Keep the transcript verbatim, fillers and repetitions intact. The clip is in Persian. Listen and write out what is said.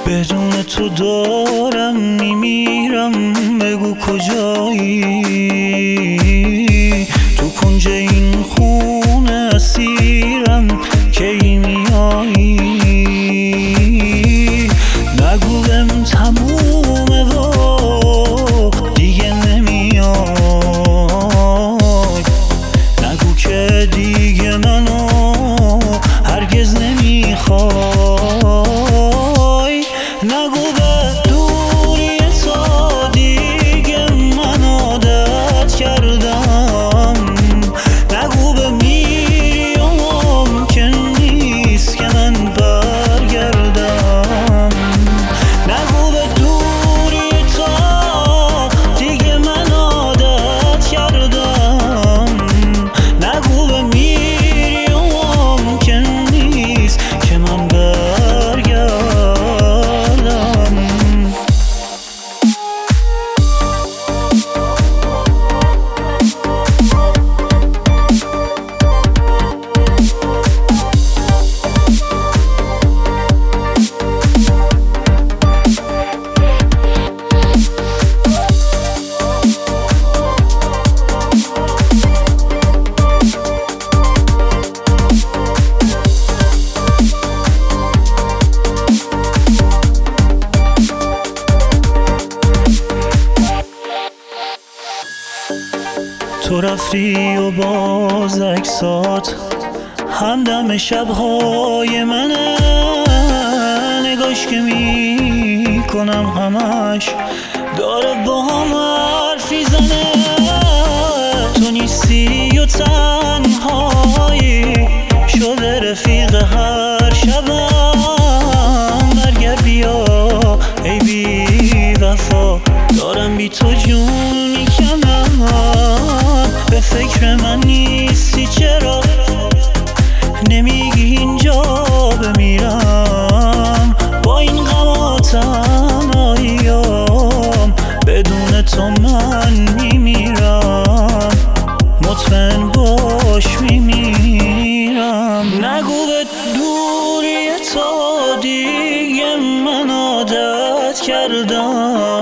بدون تو دارم میمیرم، بگو کجایی؟ تو کنج این خونه اسیرم، کی میایی؟ نگو بهم تمومه و دیگه نمیای، نگو که دیگه منو هرگز نمیخوای، نگو به دوری تا دیگه من عادت کردم، نگو به میری و ممکن نیست که من برگردم، نگو به دوری تا دیگه من عادت کردم، نگو به میری و ممکن نیست که من برگردم. تو رفتی و باز عکسات همدم شبهای منه، نگاش که میکنم همش داره با هم حرفی زنه، تو نیستی و تنهایی شده رفیق هر شبم، برگرد بیا ای بی وفا، دارم بی تو جون میکنم، به فکر من نیستی چرا نمیگی اینجا بمیرم، با این غم و تنهاییام بدون تو من میمیرم، مطمئن باش میمیرم، نگو به دوری تا دیگه من عادت کردم،